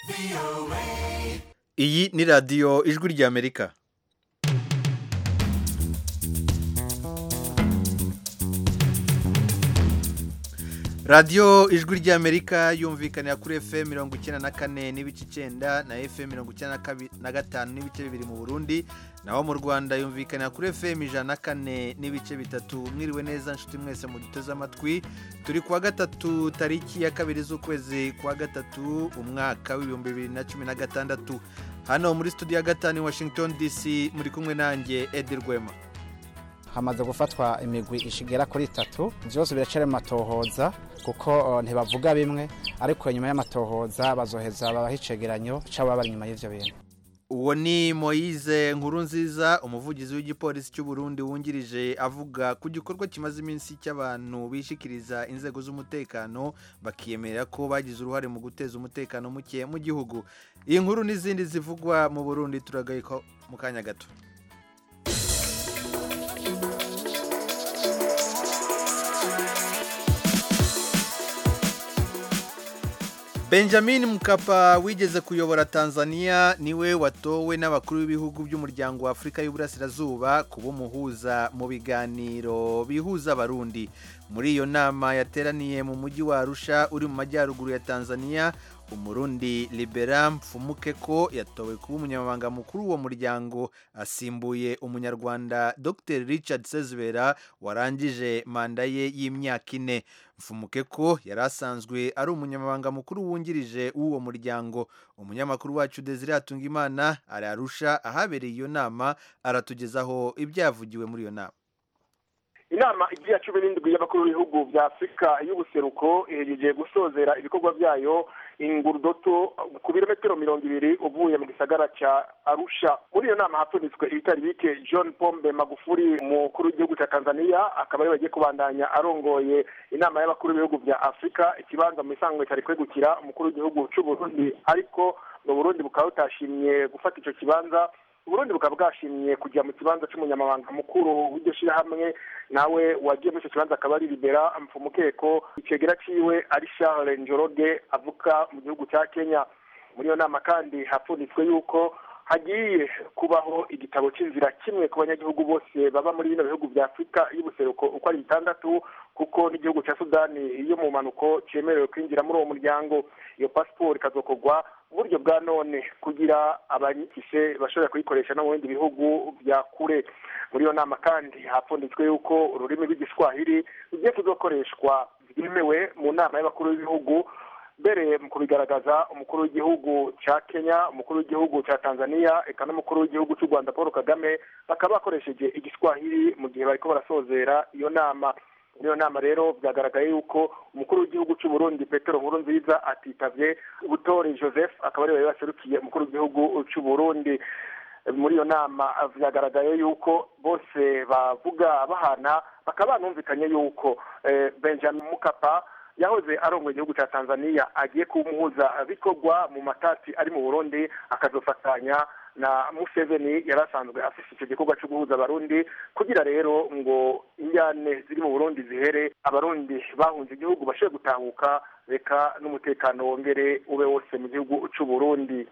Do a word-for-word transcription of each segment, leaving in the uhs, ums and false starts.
Iyi ni radiyo ijwi ry'Amerika. radiyo ijwi ry'Amerika yumvikanira kuri F M mirongo icyenda na kane n'ibice icyenda na F M mirongo icyenda na gatanu n'ibice bibiri mu Burundi, naho mu Rwanda yumvikanira kuri F M ijana na kane n'ibice bitatu. Mwiriwe neza nshuti mwese mu giteze amatwi, turi kuwa gatatu tariki ya kabiri z'ukwezi kwa gatatu umwaka w'ibihumbi bibiri na cumi na gatandatu. Hano muri studio ya gatanu Washington D C muri kumwe nanjye Edi Rwema. Hamaze gufatwa imigwi ishigera kuri itatu, byose biracere mu matohoza kuko ntibavuga bimwe, ariko nyuma y'amatohoza bazoheza babahicegeranyo cyaba bari nyuma y'ivyo bintu. Uwo ni Moise Nkurunziza, umuvugizi w'igipolisi cy'u Burundi wungirije, avuga ku gikorwa kimaze iminsi cy'abantu bishikiriza inzego z'umutekano bakiyemerera ko bagize uruhare mu guteza umutekano muke mu gihugu. Iyi nkuru n'izindi zivugwa mu Burundi turagayiko mu kanya gato. Benjamin Mkapa wigeze kuyobora Tanzania niwe watowe n'abakuru b'ibihugu by'umuryango wa Afrika y'Uburasirazuba kuba umuhuza mu biganiro bihuza abarundi. Muri iyo nama yateraniye mu mujyi wa Arusha uri mu majyaruguru ya Tanzania, Umurundi Libera Mfumukeko yatowe kuba umunyamabanga mukuru w'uwo muryango, asimbuye umunyarwanda Doctor Richard Sezibera warangije manda ye y'imyaka ine. Mfumukeko yari asanzwe ari umunyamabanga mukuru wungirije w'uwo muryango. Umunyamakuru wacu Desire Atungimana ari Arusha ahabereye iyo nama, aratugezaho ibyavugiwe muri iyo nama. Inama igiye cumi n'indwi y'abakuru b'ibihugu bya Afrika y'ubuseruko ihejeje gusozera ibikorwa byayo ingurudoto ku birometero mirongo ibiri uvuye mu gisagara cya Arusha. Muri iyo nama hatonitswe ibitari bike. John Pombe Magufuli, umukuru w'igihugu cya Tanzania, akaba ari bagiye kubandanya arongoye inama y'abakuru b'ibihugu bya Afrika, ikibanza mu isanzwe cyari kwegukira umukuru w'igihugu cy'u Burundi, ariko mu Burundi bukaba butashimye gufata icyo kibanza. Burundi bukaba bwashimye kujya mu kibanza cy'umunyamabanga mukuru w'iryo shirahamwe, nawe wagiye muri icyo kibanza akaba ari Libera Mfumukeko. Icegera ciwe ari Charles Njoroge avuka mu gihugu cya Kenya. Muri iyo nama kandi hapfunditswe yuko hagiye kubaho igitabo cy'inzira kimwe ku banyagihugu bose baba muri bino bihugu bya Afrika y'ubuseruko uko ari bitandatu, kuko n'igihugu cya Sudani iyo mu manuko cyemerewe kwinjira muri uwo muryango. Iyo passport ikazokorwa uburyo bwa none kugira abanyikishe bashobora kuyikoresha no mu bindi bihugu bya kure. Muri iyo nama kandi hapfunditswe yuko ururimi rw'igiswahili rugiye kuzokoreshwa byemewe mu nama y'abakuru b'ibihugu. Mbere mu kubigaragaza, umukuru w'igihugu cya Kenya, umukuru w'igihugu cya Tanzania, eka n'umukuru w'igihugu cy'u Rwanda Paul Kagame bakaba bakoresheje igiswahili mu gihe bariko barasozera iyo nama. Muri iyo nama rero byagaragaye yuko umukuru w'igihugu cy'u Burundi Petero Nkurunziza atitavye, Butore Joseph akaba ari we baserukiye umukuru w'igihugu cy'u Burundi. Muri iyo nama byagaragaye yuko bose bavuga bahana, bakaba banumvikanye yuko eh, Benjamin Mkapa yahoze arongoye igihugu cya Tanzania agiye kumuhuza bikorwa mu matati ari mu Burundi, akazofatanya na Museveni yarasanzwe afise icyo gikorwa cyo guhuza abarundi, kugira rero ngo injyane ziri mu Burundi zihere, abarundi bahunze igihugu bashobore gutahuka, reka n'umutekano wongere ube wose mu gihugu cy'u Burundi.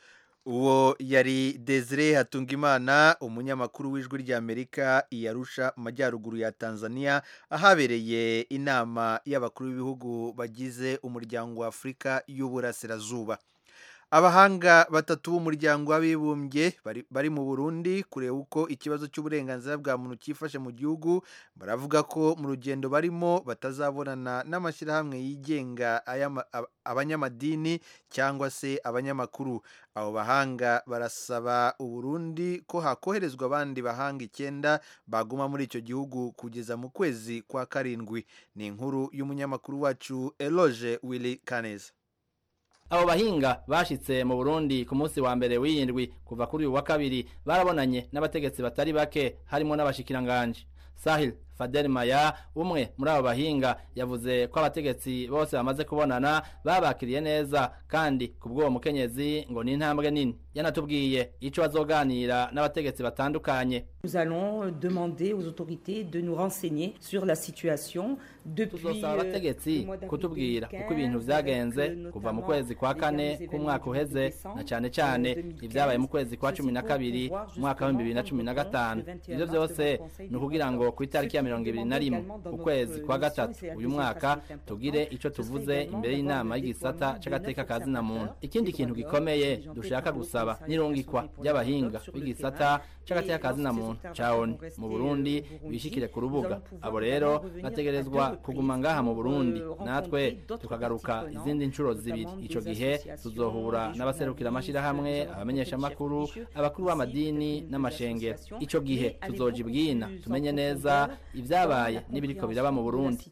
Uwo yari Desire Hatungimana, umunyamakuru w'ijwi ry'Amerika i Arusha mu majyaruguru ya Tanzania, ahabereye inama y'abakuru b'ibihugu bagize umuryango wa Afrika y'Uburasirazuba. Abahanga batatu b'umuryango w'abibumbye bari, bari mu Burundi kureba uko ikibazo cy'uburenganzira bwa muntu cyifashe mu gihugu, baravuga ko mu rugendo barimo batazabonana n'amashyirahamwe yigenga abanyamadini cyangwa se abanyamakuru. Abo bahanga barasaba Uburundi ko hakoherezwa abandi bahanga icyenda baguma muri icyo gihugu kugeza mu kwezi kwa karindwi. Ni inkuru y'umunyamakuru wacu Eloge Willy Kaneza. Abo bahinga bashitse mu Burundi ku munsi wa mbere w'indwi, kuva kuri uyu wa kabiri barabonanye n'abategetsi batari bake harimo n'abashikiranganje. Sahil Fadel Maya umwe muri abo bahinga yavuze ko abategetsi bose bamaze kubonana babakiriye neza kandi kubw'uwo mukenyezi ngo ni intambwe nini. Yanatubwiye ico bazoganira n'abategetsi batandukanye. Nous allons demander aux autorités de nous renseigner sur la situation depuis tuzosaba abategetsi kutubwira uko ibintu vyagenze kuva mu kwezi kwa kane k'umwaka uheze na cane cane ivyabaye mu kwezi kwa cumi na kabiri umwaka wa bibiri na cumi na gatanu. Ivyo vyose ni ukugira ngo ku itariki ya mirongo ibiri na rimwe ukwezi kwa gatatu uyu mwaka tugire ico tuvuze imbere y'inama y'igisata c'agateka ka zina muntu. Ikindi kintu gikomeye dushaka gusaba n'irungikwa ry'abahinga b'igisata c'agateka ka zina muntu ca O N U mu Burundi bishikire ku rubuga. Abo rero bategerezwa kuguma ngaha mu Burundi natwe tukagaruka izindi ncuro zibiri. Ico gihe tuzohura n'abaserukira amashirahamwe, abamenyesha makuru, abakuru b'amadini n'amashengero. Ico gihe tuzoja ibwina tumenye neza ivyabaye n'ibiriko biraba mu Burundi.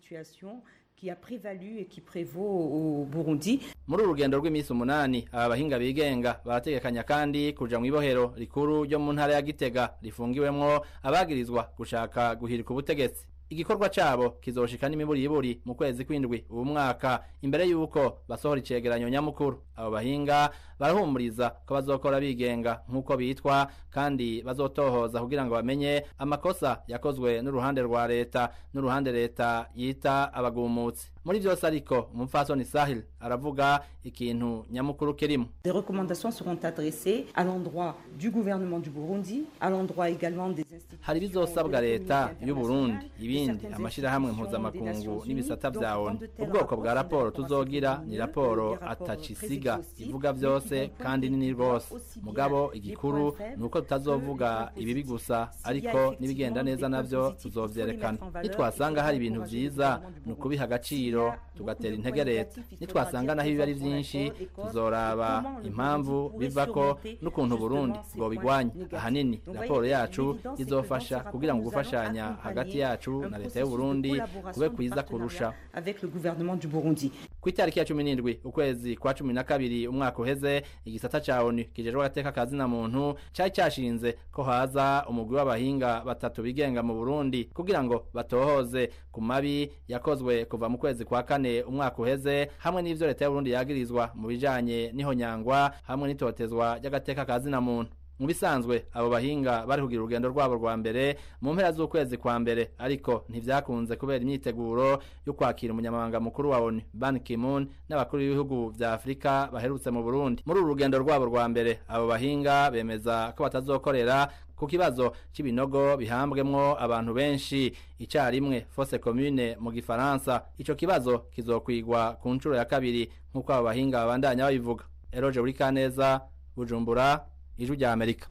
qui a prévalu et qui prévaut au Burundi. Muri urugendo rw'imisi umunani aba bahinga bigenga barategekanya kandi kuja mu ibohero rikuru ryo mu ntara ya Gitega rifungiwemwo abagirizwa gushaka guhirika ubutegetsi. Igikorwa cabo kizoshika n'imiburi iburi mu kwezi kwindwi ubu mwaka imbere yuko basohora icegeranyo nyamukuru. Abo bahinga barahumuriza ko bazokora bigenga nk'uko bitwa kandi bazotohoza kugira ngo bamenye amakosa yakozwe n'uruhande rwa leta n'uruhande leta yita abagumutsi. Muri vyose ariko umupfasoni Sahil aravuga ikintu nyamukuru kirimo. Des recommandations seront adressées à l'endroit du gouvernement du Burundi, à l'endroit également des institutions. Hari bizosabwa leta y'u Burundi ibindi amashirahamwe mpuzamakungu n'ibisata vya O N U. Ubwoko bwa raporo tuzogira ni raporo atacisiga ivuga vyose kandi nini rwose. Mugabo igikuru nuko tutazovuga ibibi gusa ariko nibigenda neza navyo tuzovyerekana. Nitwasanga hari ibintu vyiza nukubiha agaciro tugatera intege leta. Nitwasanga naho ibi ari vyinshi tuzoraba impamvu bivako n'ukuntu Burundi bwo bigwanya. Ahanini raporo yacu izofasha kugira ngo gufashanya hagati yacu na leta y'u Burundi kube kwiza kurusha. Avec le gouvernement du Burundi. Ku itariki ya cumi n'indwi ukwezi kwa cumi na kabiri umwaka uheze igisata ca O N U kijejwe agateka ka zina muntu cari cashinze ko haza umugwi w'abahinga batatu bigenga mu Burundi kugira ngo batohoze ku mabi yakozwe kuva mu kwezi kwa kane umwaka uheze hamwe n'ivyo leta y'u Burundi yagirizwa mu bijanye n'ihonyangwa hamwe n'itotezwa ry'agateka ka zina muntu. Mu bisanzwe abo bahinga bari kugira urugendo rwabo rwa mbere mu mpera z'ukwezi kwa mbere ariko ntivyakunze kubera imyiteguro yo kwakira umunyamabanga mukuru wa O N U Ban Ki-moon n'abakuru b'ibihugu vya Afrika baherutse mu Burundi. Muri uru rugendo rwabo rwa mbere abo bahinga bemeza ko batazokorera ku kibazo c'ibinogo bihambwemwo abantu benshi icarimwe fosse commune mu gifaransa. Ico kibazo kizokwigwa ku ncuro ya kabiri nk'uko abo bahinga babandanya babivuga. Eroje Urikaneza, Bujumbura, Ijwi rya Amerika.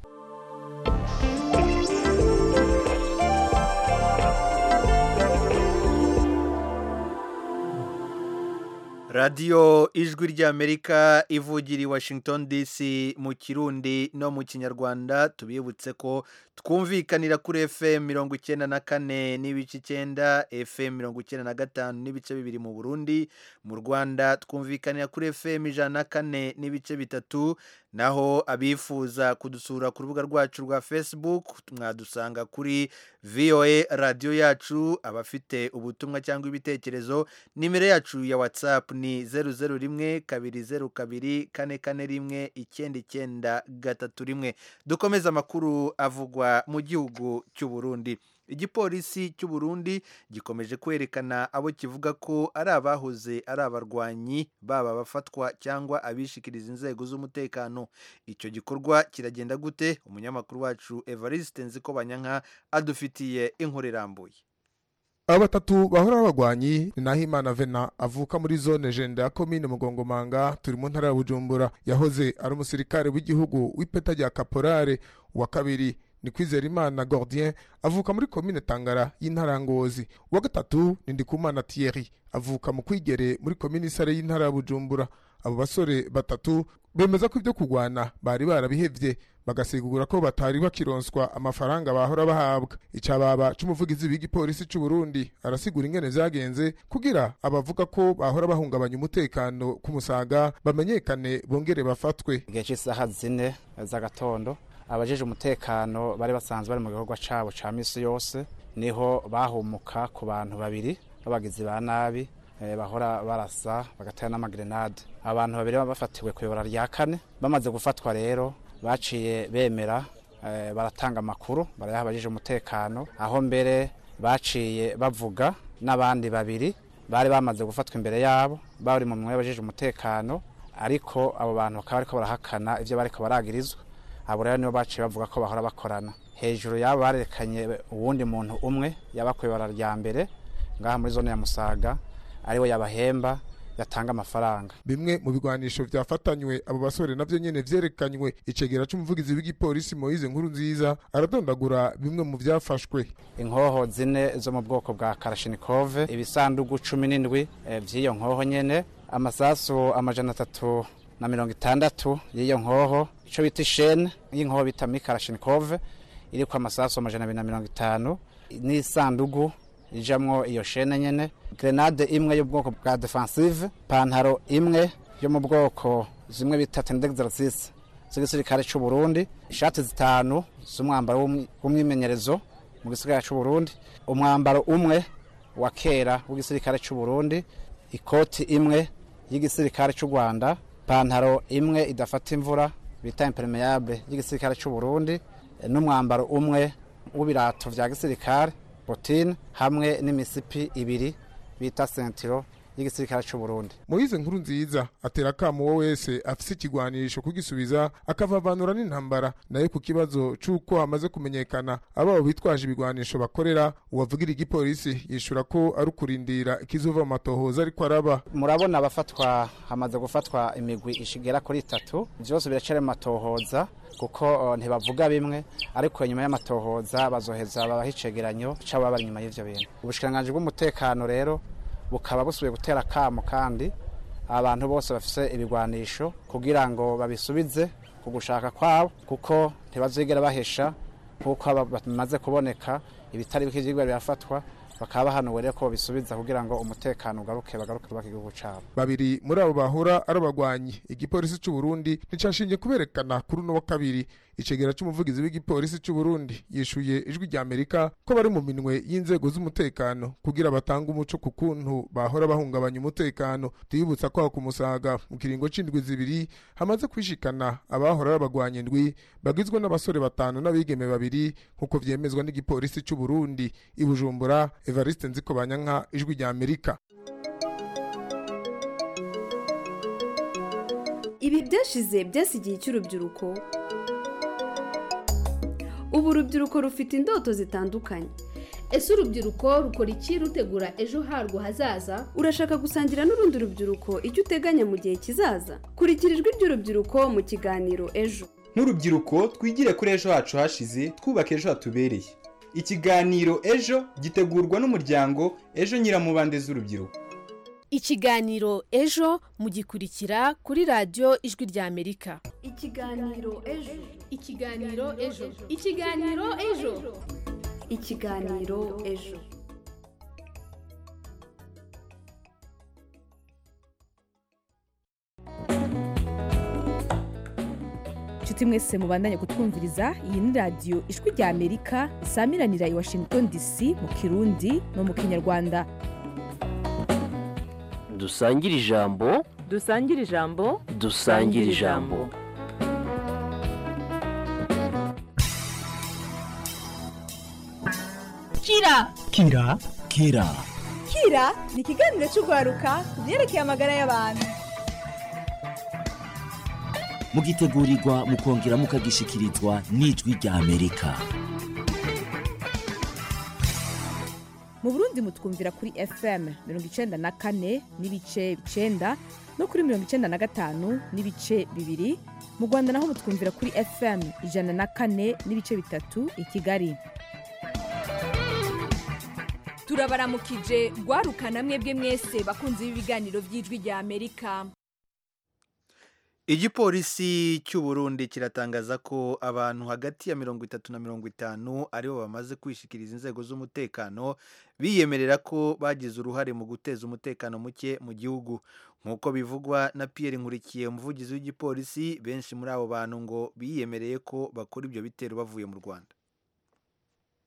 Radio Ijwi rya Amerika ivugira i Washington D C mu Kirundi no mu Kinyarwanda. Tubibutse ko twumvikanira kuri F M mirongo icyenda na kane n'ibice icyenda, F M mirongo icyenda na gatanu n'ibice bibiri mu Burundi. Mu Rwanda twumvikanira kuri F M ijana na kane n'ibice bitatu. Naho abifuza kudusura ku rubuga rwacu rwa Facebook mwadusanga kuri V O A radio yacu. Abafite ubutumwa cyangwa ibitekerezo nimero yacu ya WhatsApp ni zeru zeru rimwe kabiri zeru kabiri kane kane rimwe icyenda icyenda gatatu rimwe. Dukomeza amakuru avugwa mu gihugu cy'u Burundi. Igipolisi cy'u Burundi gikomeje kwerekana abo kivuga ko ari abahoze ari abarwanyi baba bafatwa cyangwa abishikiriza inzego z'umutekano. Icyo gikorwa kiragenda gute? Umunyamakuru wacu Evariste Nzikobanyanka adufitiye inkuru irambuye. Aba batatu bahora abagwanyi ni Nahimana Vena avuka muri zone Jenda ya komine Mugongomanga turi mu ntara ya Bujumbura. Yahoze ari umusirikare w'igihugu w'ipeta rya Kaporare. Wa kabiri ni Kwizerimana Gordien avuka muri komine Tangara y'intara Ngozi. Wa gatatu ni Ndikumana Thierry avuka mu Kwigere muri komine Sare y'intara ya Bujumbura. Abo basore batatu bemeza ko ibyo kugwana bari barabihevye bagasigura ko batari bakironswa amafaranga bahora bahabwa. Icababa c'umuvugizi w'igipolisi c'u Burundi arasigura ingene vyagenze kugira abavuga ko bahora bahungabanya umutekano ku Musaga bamenyekane bongere bafatwe. Igihe cy'isaha zine z'agatondo abajeje umutekano bari basanzwe bari mu gikorwa cabo ca misi yose niho bahumuka ku bantu babiri b'abagizi ba nabi bahora barasa bagatera n'amagrenade. Abantu babiri bafatiwe ku ibara rya kane. Bamaze gufatwa rero baciye bemera baratanga amakuru barayaha abajije umutekano, aho mbere baciye bavuga n'abandi babiri bari bamaze gufatwa imbere yabo bari mu mwe bajije umutekano, ariko abo bantu bakaba ariko barahakana ivyo bariko baragirizwa. Abo rero nibo baciye bavuga ko bahora bakorana. Hejuru yabo barekanye uwundi muntu umwe yabakuye ibara rya mbere ngaha muri zone ya Musaga, ariwe yabahemba yatanga amafaranga. Bimwe mu bigwanisho vyafatanywe abo basore navyo nyene vyerekanywe. Icegera c'umuvugizi w'igipolisi Moise Nkurunziza aradondagura bimwe mu vyafashwe: inkoho zine zo mu bwoko bwa Kalashnikov, ibisandugu cumi n'indwi vy'iyo nkoho nyene, amasasu amajana atatu na mirongo itandatu y'iyo nkoho, ico bita ishene y'inkoho bita Kalashnikov iriko amasasu amajana abiri na mirongo itanu, n'isandugu ijamwo iyo shene nyene, grenade imwe yo bwoko bwa defensive, pantaro imwe yo mu bwoko zimwe bita tendexercice z'igisirikare c'u Burundi, ishati zitanu z'umwambaro w'umwimenyerezo mu gisirikare c'u Burundi, umwambaro umwe wa kera w'igisirikare c'u Burundi, ikoti imwe y'igisirikare c'u Rwanda, pantaro imwe idafata imvura bita impermeable y'igisirikare c'u Burundi, n'umwambaro umwe w'ibirato vya gisirikare botine, hamwe n'imisipi ibiri bita sentiro y'igisirikare c'u Burundi. Moise Nkurunziza atera kamo wo wese afise ikigwanisho kugisubiza akavavanura n'intambara, naye ku kibazo c'uko hamaze kumenyekana ababo bitwaje ibigwanisho bakorera, uwavugira igipolisi yishura ko ari ukurindira ikizova mu matohoza ariko araba. Murabona abafatwa, hamaze gufatwa imigwi ishigera kuri itatu, vyose biracari mu matohoza kuko ntibavuga bimwe, ariko nyuma y'amatohoza bazoheza babahicegeranyo c'abo bari nyuma y'ivyo bintu. Ubushikiranganje bw'umutekano rero bukaba busubiye gutera kamo kandi abantu bose bafise ibigwanisho kugira ngo babisubize ku gushaka kwabo, kuko ntibazigera bahesha kuko bamaze kuboneka ibitari bikijigwa birafatwa, bakaba bahanuwe rero ko bisubiza kugira ngo umutekano ugaruke bagaruke kubaka igihugu cabo. Babiri muri abo bahora arabagwanyi igipolisi c'u Burundi nicashinje kuberekana kuri no wa kabiri. Icegera c'umuvugizi w'igipolisi c'u Burundi yishuye ijwi rya Amerika ko bari mu minwe y'inzego z'umutekano kugira batanga umuco ku kuntu bahora bahungabanya umutekano. Tuyibutsa ko ku Musaga mu kiringo c'indwi zibiri hamaze kwishikana abahora arabagwanyi indwi bagizwe n'abasore batanu n'abigeme babiri nkuko vyemezwa n'igipolisi c'u Burundi. I Bujumbura, Evariste Nzikobanyanka, ijwi rya Amerika. Ibi byashize byasigiye cy'urubyiruko. Ubu urubyiruko rufite indoto zitandukanye. Ese urubyiruko rukora iki rutegura ejo harwo hazaza? Urashaka gusangira n'urundi rubyiruko icyo uteganya mu gihe kizaza? Kurikira ijwi ry'urubyiruko mu kiganiro Ejo. Nk'urubyiruko twigire kuri ejo hacu hashize, twubaka ejo hatubereye. Ikiganiro Ejo gitegurwa n'umuryango Ejo Nyiramubande z'urubyiruko. Ikiganiro Ejo mugikurikira kuri radio Ijwi rya Amerika. Ikiganiro Ejo. Ikiganiro Ejo. Ikiganiro Ejo. Ikiganiro Ejo. Chuti mwese mubandanye kutwumviriza, iyi ni radio Ijwi rya Amerika isamiranira i Washington D C mu Kirundi no mu Kinyarwanda. Dusangire ijambo, dusangire ijambo, dusangire ijambo. Kira Kira Kira Kira ni ikiganiro cy'ugwaruka kubyerekeye amagara y'abantu. Mugitegurirwa mukongera mukagishikirizwa n'Ijwi rya Amerika. Mu Burundi mutwumvira kuri F M mirongo icenda na kane n'ibice icenda no kuri mirongo icenda na gatanu n'ibice bibiri. Mu Rwanda naho mutwumvira kuri F M ijana na kane n'ibice bitatu i Kigali. Turabaramukije gwarukana mwebwe mwese bakunze ibiganiro by'Ijwi rya Amerika. Igipolisi cy'u Burundi kiratangaza ko abantu hagati ya mirongo itatu na mirongo itanu aribo bamaze kwishikiriza inzego z'umutekano biyemerera ko bagize uruhare mu guteza umutekano muke mu gihugu. Nkuko bivugwa na Pierre Nkurikiye, umuvugizi w'igipolisi, benshi muri abo bantu ngo biyemereye ko bakora ibyo bitero bavuye mu Rwanda.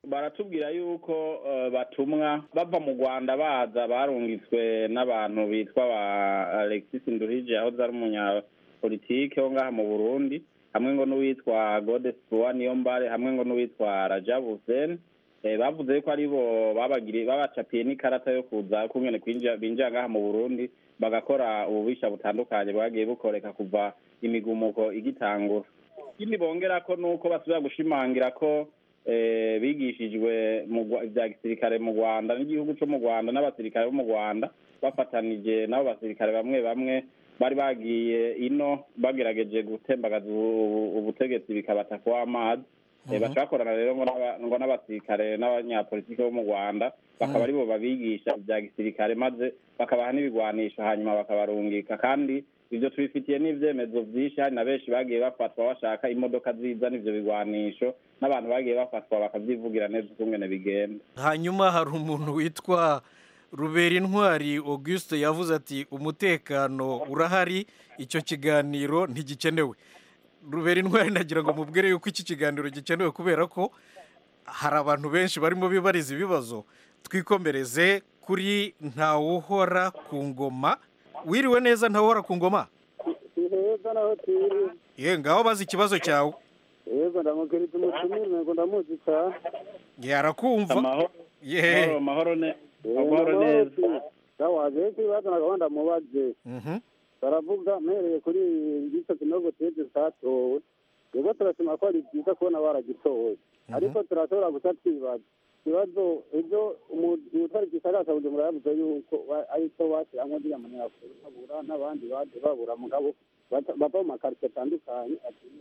baratubwira yuko uh, batumwa bava mu Rwanda baza barungitswe n'abantu bitwa ba Alexis Nduhije aho zari umunyapolitike wo ngaha mu Burundi hamwe ngo n'uwitwa Godespoir Niyombare hamwe ngo n'uwitwa Rajab Hussein eh, bavuze ko ari bo babagiriye babacapiye n'ikarata yo kuza kumwene kwinjira binjira ngaha mu Burundi bagakora ububisha butandukanye bwagiye bukoreka kuva imigumuko igitangura. Ikindi bongera ko nuko basubira gushimangira ko eh, bigishijwe mu bya gisirikare mu Rwanda n'igihugu cyo mu Rwanda n'abasirikare bo mu Rwanda bafatanije nabo basirikare bamwe bamwe bari bagiye ino bagerageje gutembagaza ubutegetsi bikabata kwa amazi eh, bacakorana rero ngo n'abasirikare n'abanyapolitiki bo mu Rwanda bakaba ari bo babigisha bya gisirikare maze bakabaha n'ibigwanisho hanyuma bakabarungika kandi ibyo tubifitiye n'ivyemezo vyinshi hari na benshi bagiye bafatwa bashaka imodoka ziza n'ivyo bigwanisho n'abantu bagiye bafatwa bakavyivugira neza ukungene bigenda. Hanyuma hari umuntu witwa Rubera Intwari Auguste yavuze ati umutekano urahari icyo kiganiro ntigikenewe. Rubera Intwari nagira ngo mubwire yuko iki kiganiro gikenewe kubera ko hari abantu benshi barimo bibariza ibibazo. Twikomereze kuri Ntawuhora ku ngoma. Wiriwe neza Ntawuhora ku ngoma? Yego naho tiri. Ye ngaho bazi ikibazo cyawe. Yego ndamukirita umutumire ngo ndamuzi cyane. Yarakumva. Amahoro. Ye. Amahoro ne. Amahoro neza. Dawaje kibazo nagabanda mubaze. Mhm. Baravuga mereye kuri igice kinogo teze satowe. Yego turasema ko ari byiza kubona baragitowe. Ariko turatora gusa twibaza. Kibazo ejo umutari gisagasa Bujumbura yavuze yuko ari cyo bashyiramo ndiya manera kubura n'abandi baje babura mugabo bava mu makarite atandukanye.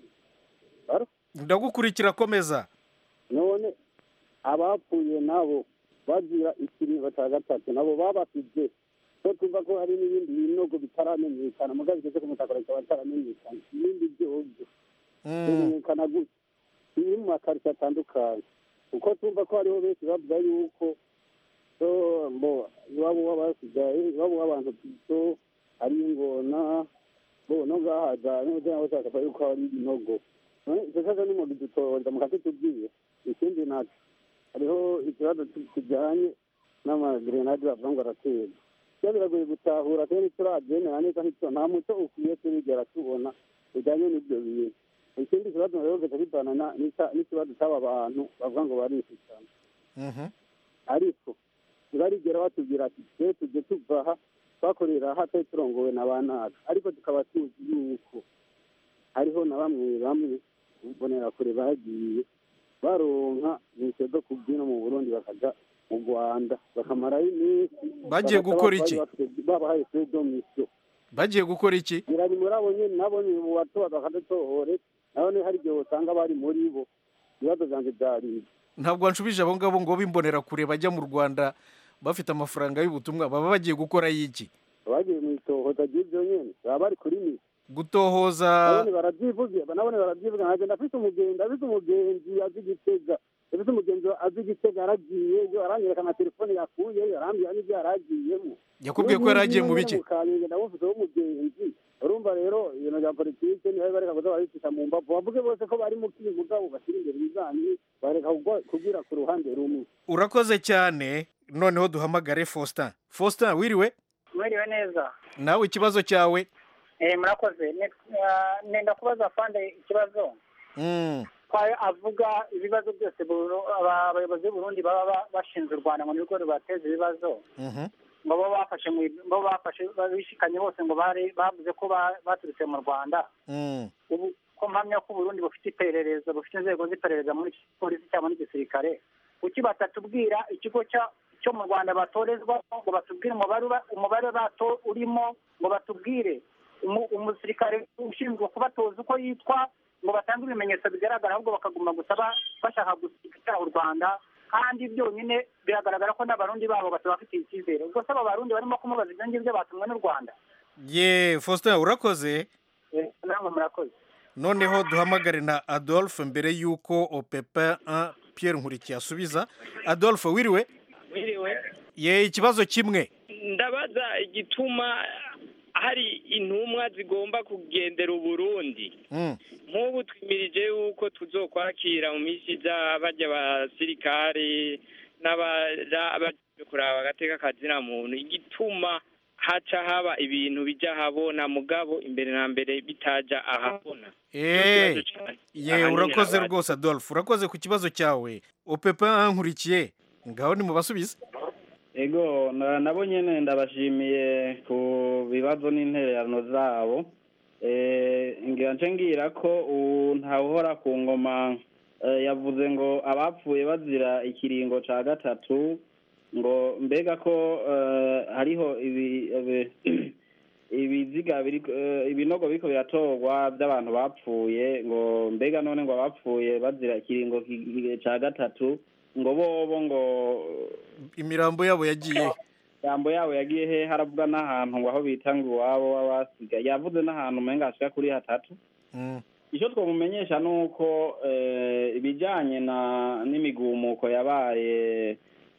Ndagukurikira komeza. None abapfuye nabo bagira ikiringo cya gatatu nabo babafije so tuva ko hari n'ibindi binogo bitaramenyekana mugabo bigeze ku mutakora cyaba bitaramenyekana ibindi byose bimenyekana gutya biri mu makarite atandukanye uko tumva ko hariho benshi bavuga yuko so mbo iwabo w'abasigaye iwabo w'abantu pito ari ingona bo no gahaza no cyangwa se akaba yuko ari ibinogo icyo cyose ni mu gidutoza mu kate tubwiye ikindi naco hariho ikibazo kijyanye n'amagrenade bavuga ngo aratera iyo biragoye gutahura kandi turagenera neza nk'icyo nta muco ukwiye turigera tubona bijyanye n'ibyo bintu ikindi kibazo rero gitana n'ikibazo cy'aba bantu bavuga ngo barifitana ariko barigera batubwira ati twe tujye tuva aha twakorera aha twari turongowe na ba nabi ariko tukaba tuzi yuko hariho na bamwe bamwe mbonera kure bagiye baronka nisho zo kubyina mu Burundi bakaja mu Rwanda bakamarayo iminsi bagiye gukora iki babahaye fredomisio bagiye gukora iki birari murabo nyene nabo ni mu batoba bakadatohore nabone hari igihe usanga bari muri bo ibibazo vyanje byari ntabwo nshubije abo ngabo ngo bimbonera kure bajya mu Rwanda bafite amafaranga y'ubutumwa baba bagiye gukora yiki bagiye mu itohoza ry'ibyo nyene baba bari kuri ni gutohoza nabone baravyivugira nabone baravyivuga nkagenda afite umugenzi afite umugenzi azi Gitega afite umugenzi azi Gitega aragiye yo aranyereka na telefone yakuye yarambye n'ibyo yaragiyemo yakubwiye ko yaragiye mu biki mukanyenge ndabufite umugenzi urumva rero ibintu bya politike niho bareka kuza baricisha mu mbavu bavuge bose ko bari mu kigo gabo bashyira imbere bizanye bareka kugira ku ruhande rumwe urakoze cyane noneho duhamagare Faustin Faustin wiriwe wiriwe neza nawe ikibazo cyawe eh murakoze nenda kubaza fande ikibazo mm kwayo avuga ibibazo byose abayobozi b'u Burundi baba bashinzwe u Rwanda ngo nirwo rubateza ibibazo mhm ngo bo bafashe mu bo bafashe bishikanye bose ngo bari bavuze ko baturutse mu Rwanda mm ubu ko mpamya ko Burundi bufite iperereza bufite inzego z'iperereza muri polisi cyangwa muri gisirikare kuki batatubwira ikigo cya cyo mu Rwanda batorezwa ngo batubwire umubare umubare bato urimo ngo batubwire umusirikare ushinzwe kubatoza uko yitwa ngo batange ibimenyetso bigaragara ahubwo bakaguma gusaba bashaka gusiga u Rwanda kandi byonyine biragaragara ko n'abarundi babo batabafitiye icyizere ubwo saba abarundi barimo kumubaza ibyo ngibyo batumwe n'u Rwanda ye Faustin urakoze namwe murakoze noneho duhamagare na Adolphe mbere yuko Opepa un Pierre Nkurikiye asubiza Adolphe wiriwe wiriwe ye ikibazo kimwe ndabaza igituma hari intumwa zigomba kugendera uburundi nk'ubu twimirije yuko tuzokwakira mu minsi iza bajya abasirikare n'abaje kuraba agateka kazina muntu igituma haca haba ibintu bijya habona mugabo imbere na mbere bitaja ahabona Eh, ye urakoze rwose Adolphe urakoze ku kibazo cyawe opepa nkurikiye ngaho ni mubasubize ego na- nabo nyene ndabashimiye ku bibazo n'intererano zabo eh ngira nce ngira ko ubu ntawuhora ku ngoma eh, yavuze ngo abapfuye bazira ikiringo ca gatatu ngo mbega ko eh, hariho ibi ibi- ibiziga biri eh, ibinogo biriko biratorwa by'abantu bapfuye ngo mbega none ngo abapfuye bazira ikiringo ki- ca gatatu ngo bobo ngo imirambo yabo yagiye jambo yabo yagiye he haravuga n'ahantu ngo aho bita ngo iwabo w'abasiga yavuze n'ahantu umenga hashika kuri hatatu icyo twamumenyesha ni uko eh, ibijyanye na n'imigumuko yabaye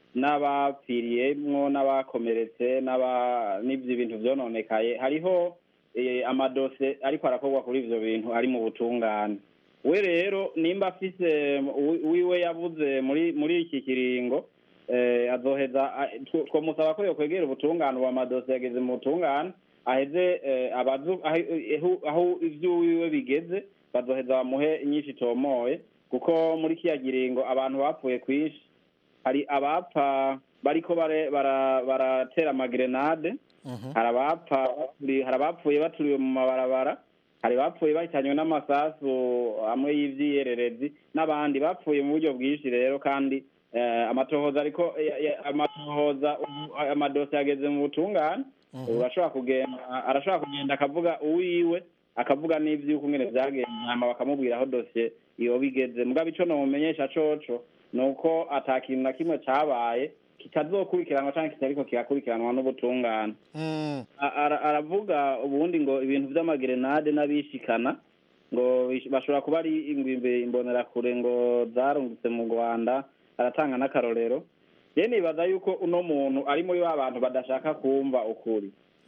n'abapfiriyemwo n'abakomeretse n'aba n'ibyo bintu byononekaye hariho eh, amadose ariko arakorwa kuri ivyo bintu ari mu butungane we rero nimba afise wi- wiwe yavuze muri muri iki kiringo eh, azoheza a- tw- twomusaba ko yokwegera ubutungane ubu amadose yageze mu butungane aheze eh, abazu aho- aho- aho ivyo wiwe bigeze bazoheza bamuhe inyinshi itomoye kuko muri kiya kiringo abantu bapfuye kwinshi hari abapfa bariko bare- bara- baratera amagrenade hari abapfa baturi- hari abapfuye baturiwe mu mabarabara hari bapfuye bahitanywe n'amasasu amwe y'ivyiyererezi n'abandi bapfuye mu buryo bwinshi rero kandi eh, amatohoza ariko ya- ya- amatohoza ubu- amadose yageze mu butungane urashobora kugenda arashobora kugenda akavuga uwiwe akavuga n'ivyuko ngene vyagenze hama bakamubwira aho dosiye iyo bigeze mugabo ico nomumenyesha coco nuko ata kintu na kimwe cabaye kitazokurikiranwa canke kitariko kirakurikiranwa n'ubutungane A- ara- aravuga ubundi ngo ibintu vy'amagrenade n'abishikana ngo bish- bashobora kuba ari ingwimbe imbonerakure ngo zarungitse mu Rwanda aratanga n'akarorero je nibaza yuko uno muntu ari muri ba bantu badashaka kumva ukuri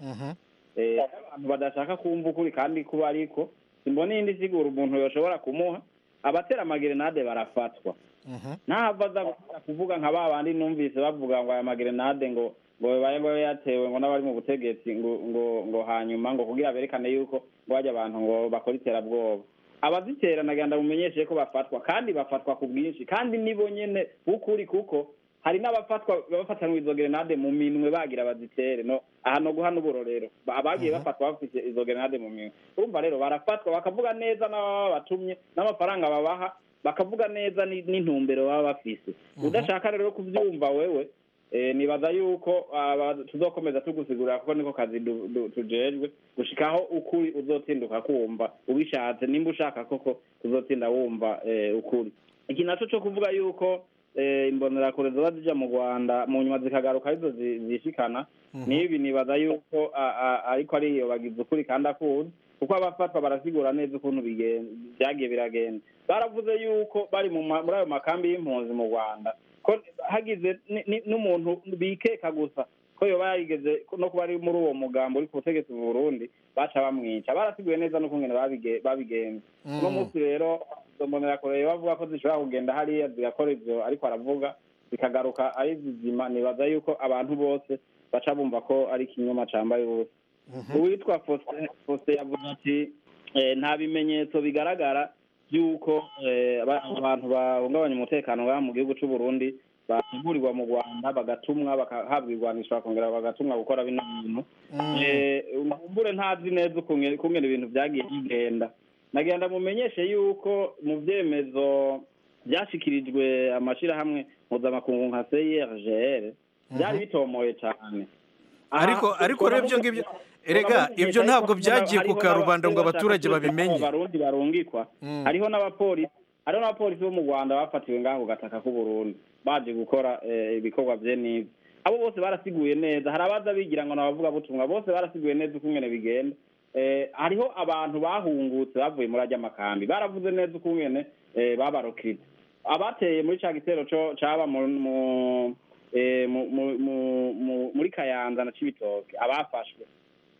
eh abantu badashaka kumva ukuri kandi kuba ariko simbona iyindi sigura umuntu yoshobora kumuha abatera amagrenade barafatwa ntahava aza gukunda kuvuga nka ba bandi numvise bavuga ngo aya magrenade ngo ngo bibaye ngo yatewe ngo n'abari mu butegetsi ngo ngo ngo hanyuma ngo kugira berekane yuko ngo bajya abantu ngo bakora iterabwoba abazitera nagenda mumenyeshe ko bafatwa kandi bafatwa ku bwinshi kandi nibo nyene bukuri kuko hari n'abafatwa bafatanwe izo grenade mu minwe bagira bazitere no aha no guha n'uburorero Ba- abagiye bafatwa bafite izo grenade mu minwe urumva rero barafatwa bakavuga neza n'ababa batumye n'amafaranga babaha bakavuga neza ni- n'intumbero baba bafise udashaka rero kuvyumva wewe eh, nibaza yuko aba- tuzokomeza tugusigurira kuko niko kazi du- du- tujejwe gushikaho ukuri uzotinduka kumva ubishatse nimba ushaka koko uzotinda wumva eh, ukuri iki naco co kuvuga yuko eh, imbonerakure zoba zija mu Rwanda mu nyuma zikagaruka arizo zi- zishikana nibi nibaza yuko a- a- ariko ari iyo bagize ukuri kandi akuzi kuko abafatwa barasigura neza ukuntu bigen- vyagiye biragenda baravuze yuko bari mu ma- muri ayo makambi y'impunzi mu Rwanda ko hagize ni- ni- n'umuntu bikeka gusa ko yoba yarigeze no kuba ari muri uwo mugambo uri ku butegetsi mu Burundi baca bamwica barasiguye neza n'ukungene babige- babigenza uno munsi rero izo mbonerakure bavuga ko zishobora kugenda hariya zigakora ivyo ariko aravuga zikagaruka ari zizima nibaza yuko abantu bose baca bumva ko ari ikinyoma cambaye ubusa uwitwa Faustin Faustin yavuze ati eh, nta bimenyetso bigaragara by'uko eh, aba- abantu bahungabanya umutekano ngaha mu gihugu c'u Burundi bategurirwa mu Rwanda bagatumwa bakahabwa irwanisho bakongera bagatumwa gukora bino bintu eh, umbure ntazi neza ukungene ukungene ibintu vyagiye bigenda nagenda mumenyeshe yuko mu vyemezo byashikirijwe amashirahamwe mpuzamakungu nka C I R G R byari bitomoye cane ariko ariko rero ibyo ngibyo erega ibyo ntabwo byagiye ku karubanda ngo abaturage babimenye abarundi barungikwa hariho n'abapolisi hariho n'abapolisi bo mu Rwanda bafatiwe ngaho ku gataka k'u Burundi baje gukora eh, ibikorwa vye n'ibi abo bose barasiguye neza hari abaza bigira ngo nabavuga butumwa bose barasiguye neza uko ngene bigenda eh, hariho abantu bahungutse bavuye muri ajya makambi baravuze neza uko ngene eh, babarokitse abateye muri ca gitero co caba mu mu- eh, mu- mu- mu- mu- muri Kayanza na Cibitoke abafashwe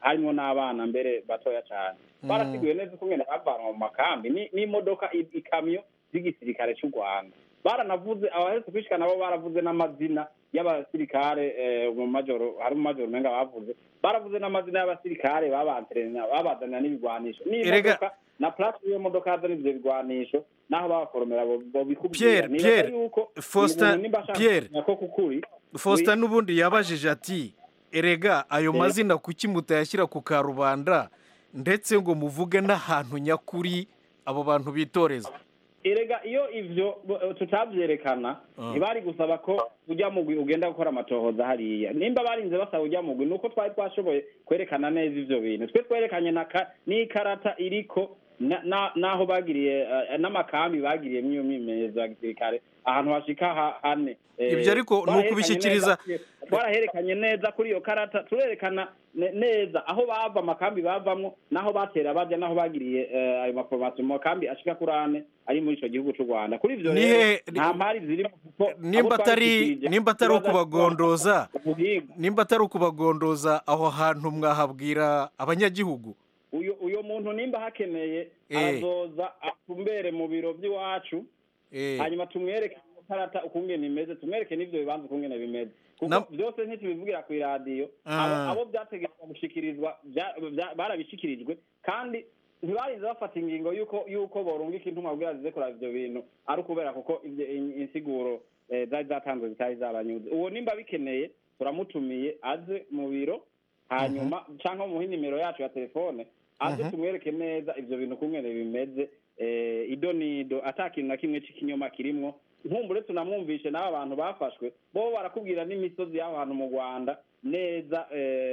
harimo n'abana mbere batoya cyane barasiguye neza uko ngene bavanwa mu makambi n'imodoka ikamyo z'igisirikare cy'u Rwanda baranavuze abahetse kwishika nabo baravuze n'amazina y'abasirikare mu majoro hari mu majoro menga bavuze baravuze n'amazina y'abasirikare babantrena babazana n'ibigwanisho n'imodoka na place yo modoka hazana ivyo bigwanisho naho babaforomera bo bikubwira ni yuko Faustin Pierre Faustin n'ubundi yabajije ati erega ayo mazina kuki mutayashyira ku karubanda ndetse ngo muvuge n'ahantu nyakuri abo bantu bitoreza erega iyo ivyo tutabyerekana ntibari gusaba ko ujya mugwi ugenda gukora amatohoza hariya nimba barinze basaba ujya mugwi nuko twari twashoboye kwerekana neza ivyo bintu twe twerekanye n'ikarata iriko naho bagiriye n'amakambi bagiriye mwiyo myimenyerezo ya gisirikare ahantu hashika hane ibyo ariko ni ukubishyikiriza twaraherekanye neza kuri iyo karata turerekana neza aho bava amakambi bavamwo naho batera bajya naho bagiriye ayo maforomasiyo mu makambi ashika kuri ane ari muri ico gihugu c'u Rwanda kuri ivyo rero nta mpari zirimo kuko nimba atari nimba atari ukubagondoza nimba atari ukubagondoza aho hantu mwahabwira abanyagihugu uyo uyo muntu nimba hakeneye azoza atumbere mu biro by'iwacu hanyuma tumwereke karata ukungene imeze tumwereke n'ivyo bibanza ukungene bimeze kuko byose ntitubivugira ku radio abo byategetswe gushikirizwa barabishikirijwe kandi ntibarize bafata ingingo yuko yuko borungika intumwa kugira zize kuraba ivyo bintu ari ukubera kuko insiguro zari zatanzwe zitari zabanyuze uwo nimba bikeneye turamutumiye aze mu biro hanyuma canke mu nimero yacu ya telefone aze tumwereke neza ivyo bintu kungene bimeze ido nido atakintu na kimwe c'ikinyoma kirimwo nkumbure tunamwumvishe n'aba bantu bafashwe bo barakubwira n'imisozi y'aho hantu mu Rwanda neza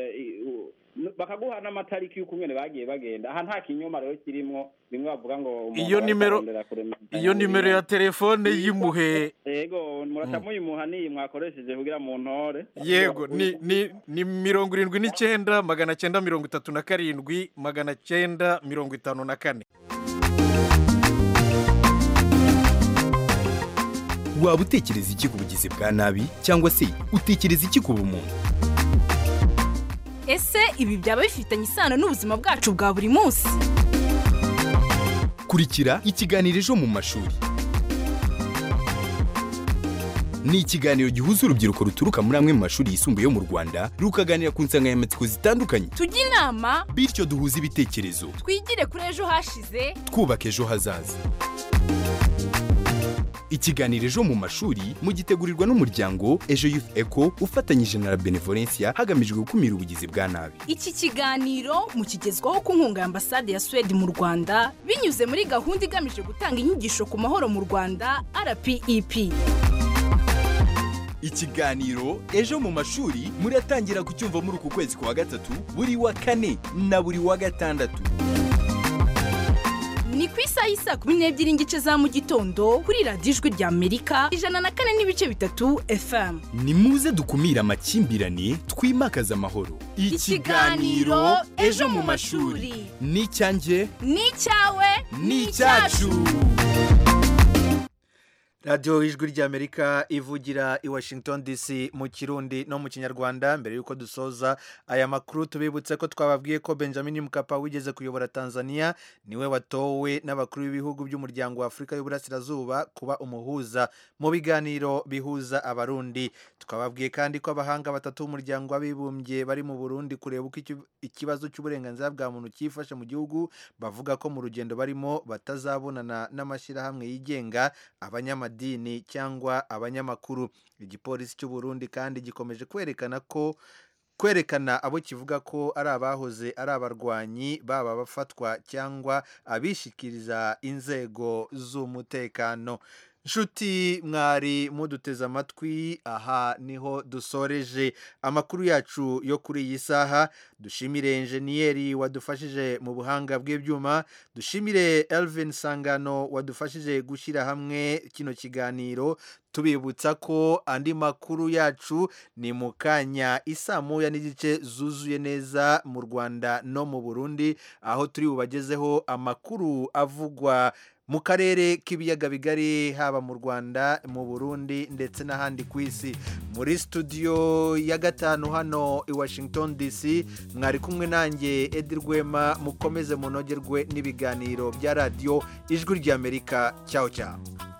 bakaguha n'amatariki y'ukungene bagiye bagenda aha nta kinyoma rero kirimwo bimwe bavuga ngo iyo nimero iyo nimero ya telefone yimuhe yego muratamuyimuha ni mwakoresheje kugira mu ntore yego ni ni ni mirongo irindwi n'icyenda magana cyenda mirongo itatu na karindwi magana cyenda mirongo itanu na kane. waba utekereza iki ku bugizi bwa nabi cyangwa se utekereza iki ku bumuntu? Ese ibi byaba bifitanye isano n'ubuzima bwacu bwa buri munsi? Kurikira ikiganiro ejo mu mashuri. Ni ikiganiro gihuza urubyiruko ruturuka muri amwe mu mashuri yisumbuye yo mu Rwanda rukaganira ku nsanganyamatsiko zitandukanye. Tujye inama bityo duhuze ibitekerezo. Twigire kuri ejo hashize twubaka ejo hazaza. Ikiganiro ejo mu mashuri mugitegurirwa n'umuryango Ejo Youth Eco ufatanyije na Benevolencia hagamijwe gukumira ubugizi bwa nabi. Iki kiganiro mukigezwaho ku nkunga ya Ambasade ya Sweden mu Rwanda binyuze muri gahunda igamije gutanga inyigisho ku mahoro mu Rwanda R P E P. Ikiganiro ejo mu mashuri muratangira kucyumva muri uku kwezi kwa gatatu buri wa kane na buri wa gatandatu. Ni ku isaha y'isa kumi n'ebyiri n'igice za mu gitondo kuri radiyo ijwi rya Amerika ijana na kane n'ibice bitatu F M. Ni muze dukumira amakimbirane twimakaza amahoro. Ikiganiro ejo mu mashuri ni icyanjye ni icyawe ni icyacu. radiyo ijwi ry'Amerika ivugira i Washington D C mu Kirundi no mu Kinyarwanda. Mbere yuko dusoza aya makuru tubibutse ko twababwiye ko Benjamin Mkapa wigeze kuyobora Tanzania niwe watowe n'abakuru b'ibihugu by'umuryango wa Afurika y'Uburasirazuba kuba umuhuza mu biganiro bihuza abarundi. Twababwiye kandi ko abahanga batatu b'umuryango w'abibumbye bari mu Burundi kureba uko ikibazo cy'uburenganzira bwa muntu cyifashe mu gihugu bavuga ko mu rugendo barimo batazabonana n'amashyirahamwe yigenga abanyama dini cyangwa abanyamakuru. Igipolisi cy'u Burundi kandi gikomeje kwerekana ko kwerekana abo kivuga ko ari abahoze ari abarwanyi baba bafatwa cyangwa abishikiriza inzego z'umutekano. Nshuti mwari muduteze amatwi, aha niho dusoreje amakuru yacu yo kuri iyi saha. Dushimire enjeniyeri wadufashije mu buhanga bw'ibyuma, dushimire Elvin Sangano wadufashije gushyira hamwe kino kiganiro. Tubibutsa ko andi makuru yacu ni mu kanya isaa moya n'igice zuzuye neza mu Rwanda no mu Burundi, aho turi bubagezeho amakuru avugwa mu karere k'ibiyaga bigari haba mu Rwanda mu Burundi ndetse n'ahandi ku isi. Muri studio ya gatanu hano i Washington D C mwari kumwe nanjye Edi Rwema, mukomeze munogerwe n'ibiganiro bya radio Ijwi ry'Amerika. Ciao ciao.